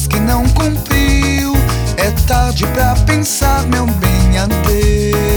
promessas que não cumpriu. É tarde pra pensar, meu bem, adeus.